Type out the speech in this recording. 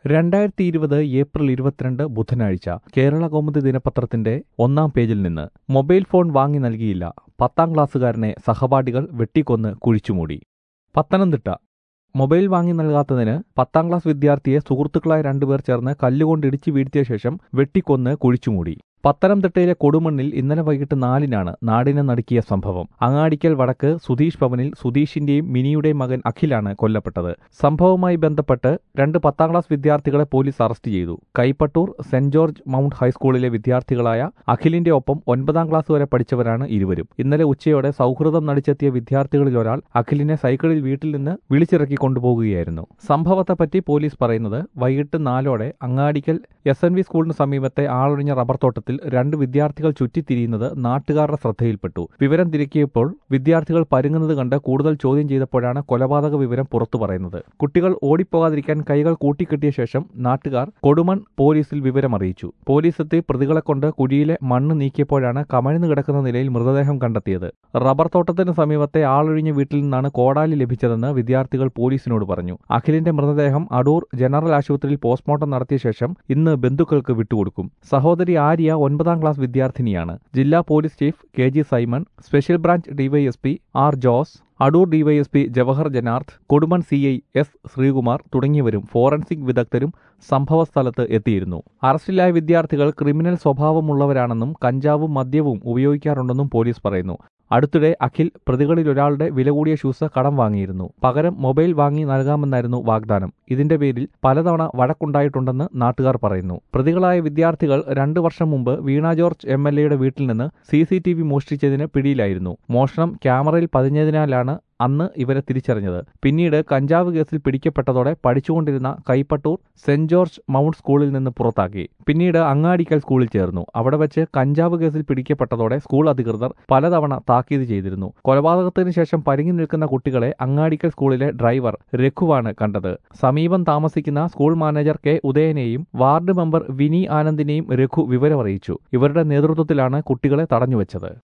2020 April 22 ബുധനാഴ്ച കേരളകൗമുദി ദിനപത്രത്തിന്റെ 1-ാം പേജിൽ നിന്ന് മൊബൈൽ ഫോൺ വാങ്ങി നൽകിയില്ല, 10ാം ക്ലാസ്സുകാരനെ സഹപാഠികൾ വെട്ടിക്കൊന്ന് കുഴിച്ചുമൂടി. പത്തനംതിട്ട മൊബൈൽ വാങ്ങി നൽകാത്തതിന് 10ാം ക്ലാസ് വിദ്യാർത്ഥിയെ സുഹൃത്തുക്കളായ 2 പേർ ചേർന്ന് കല്ലുകൊണ്ട് ഇടിച്ചു വീഴ്ത്തിയ ശേഷം വെട്ടിക്കൊന്ന് കുഴിച്ചുമൂടി. പത്തനംതിട്ടയിലെ കൊടുമണ്ണിൽ ഇന്നലെ വൈകിട്ട് 4-നാണ് നാടിനെ നടുക്കിയ സംഭവം. അങ്ങാടിക്കൽ വടക്ക് സുധീഷ് ഭവനിൽ സുധീഷിന്റെയും മിനിയുടെയും മകൻ അഖിലാണ് കൊല്ലപ്പെട്ടത്. സംഭവവുമായി ബന്ധപ്പെട്ട് 2 10ാം ക്ലാസ് വിദ്യാർത്ഥികളെ പോലീസ് അറസ്റ്റ് ചെയ്തു. കൈപ്പട്ടൂർ സെന്റ് ജോർജ് മൗണ്ട് ഹൈസ്കൂളിലെ വിദ്യാർത്ഥികളായ അഖിലിന്റെ ഒപ്പം 9ാം ക്ലാസ് വരെ പഠിച്ചവരാണ് ഇരുവരും. ഇന്നലെ ഉച്ചയോടെ സൗഹൃദം നടിച്ചെത്തിയ വിദ്യാർത്ഥികളിൽ ഒരാൾ അഖിലിനെ സൈക്കിളിൽ വീട്ടിൽ നിന്ന് വിളിച്ചിറക്കി കൊണ്ടുപോകുകയായിരുന്നു. സംഭവത്തെപ്പറ്റി പോലീസ് പറയുന്നത്, വൈകിട്ട് 4-ഓടെ അങ്ങാടിക്കൽ SNV സ്കൂളിന് സമീപത്തെ ആളൊഴിഞ്ഞ റബ്ബർ തോട്ടത്തിൽ 2 വിദ്യാർത്ഥികൾ ചുറ്റിത്തിരിയുന്നത് നാട്ടുകാരുടെ ശ്രദ്ധയിൽപ്പെട്ടു. വിവരം തിരക്കിയപ്പോൾ വിദ്യാർത്ഥികൾ പരുങ്ങുന്നത് കണ്ട് കൂടുതൽ ചോദ്യം ചെയ്തപ്പോഴാണ് കൊലപാതക വിവരം പുറത്തു പറയുന്നത്. കുട്ടികൾ ഓടിപ്പോകാതിരിക്കാൻ കൈകൾ കൂട്ടിക്കെട്ടിയ ശേഷം നാട്ടുകാർ കൊടുമൺ പോലീസിൽ വിവരമറിയിച്ചു. പോലീസ് എത്തി പ്രതികളെ കൊണ്ട് കുഴിയിലെ മണ്ണ് നീക്കിയപ്പോഴാണ് കമഴ്ന്നു കിടക്കുന്ന നിലയിൽ മൃതദേഹം കണ്ടെത്തിയത്. റബ്ബർ തോട്ടത്തിന് സമീപത്തെ ആളൊഴിഞ്ഞ വീട്ടിൽ നിന്നാണ് കോടാലി ലഭിച്ചതെന്ന് വിദ്യാർത്ഥികൾ പോലീസിനോട് പറഞ്ഞു. അഖിലിന്റെ മൃതദേഹം അടൂർ ജനറൽ ആശുപത്രിയിൽ പോസ്റ്റ്മോർട്ടം നടത്തിയ ശേഷം ഇന്ന് ബന്ധുക്കൾക്ക് വിട്ടുകൊടുക്കും. സഹോദരി ആര്യ 9ാം ക്ലാസ് വിദ്യാർത്ഥിനിയാണ്. ജില്ലാ police chief KG Simon, special branch DYSP R Jose, Adoor DYSP Jawahar ജനാർദ്, കൊടുമൺ CI S ശ്രീകുമാർ തുടങ്ങിയവരും ഫോറൻസിക് വിദഗ്ധരും സംഭവസ്ഥലത്ത് എത്തിയിരുന്നു. അറസ്റ്റിലായ വിദ്യാർത്ഥികൾ ക്രിമിനൽ സ്വഭാവമുള്ളവരാണെന്നും കഞ്ചാവും മദ്യവും ഉപയോഗിക്കാറുണ്ടെന്നും പോലീസ് പറയുന്നു. അടുത്തിടെ അഖിൽ പ്രതികളിലൊരാളുടെ വില കൂടിയ ഷൂസ് കടം വാങ്ങിയിരുന്നു. പകരം മൊബൈൽ വാങ്ങി നൽകാമെന്നായിരുന്നു വാഗ്ദാനം. ഇതിന്റെ പേരിൽ പലതവണ വഴക്കുണ്ടായിട്ടുണ്ടെന്ന് നാട്ടുകാർ പറയുന്നു. പ്രതികളായ വിദ്യാർത്ഥികൾ 2 വർഷം മുമ്പ് വീണ ജോർജ് MLAയുടെ വീട്ടിൽ നിന്ന് CCTV മോഷ്ടിച്ചതിന് പിടിയിലായിരുന്നു. മോഷണം ക്യാമറയിൽ പതിഞ്ഞതിനാലാണ് അന്ന് ഇവരെ തിരിച്ചറിഞ്ഞത്. പിന്നീട് കഞ്ചാവ് കേസിൽ പിടിക്കപ്പെട്ടതോടെ പഠിച്ചുകൊണ്ടിരുന്ന കൈപ്പട്ടൂർ സെന്റ് ജോർജ് മൗണ്ട് സ്കൂളിൽ നിന്ന് പുറത്താക്കി. പിന്നീട് അങ്ങാടിക്കൽ സ്കൂളിൽ ചേർന്നു. അവിടെ വെച്ച് കഞ്ചാവ് കേസിൽ പിടിക്കപ്പെട്ടതോടെ സ്കൂൾ അധികൃതർ പലതവണ താക്കീത് ചെയ്തിരുന്നു. കൊലപാതകത്തിന് ശേഷം പരുങ്ങി നിൽക്കുന്ന കുട്ടികളെ അങ്ങാടിക്കൽ സ്കൂളിലെ ഡ്രൈവർ രഘുവാണ് കണ്ടത്. സമീപം താമസിക്കുന്ന സ്കൂൾ മാനേജർ K ഉദയനെയും വാർഡ് മെമ്പർ വിനി ആനന്ദിനെയും രഘു വിവരമറിയിച്ചു. ഇവരുടെ നേതൃത്വത്തിലാണ് കുട്ടികളെ തടഞ്ഞുവെച്ചത്.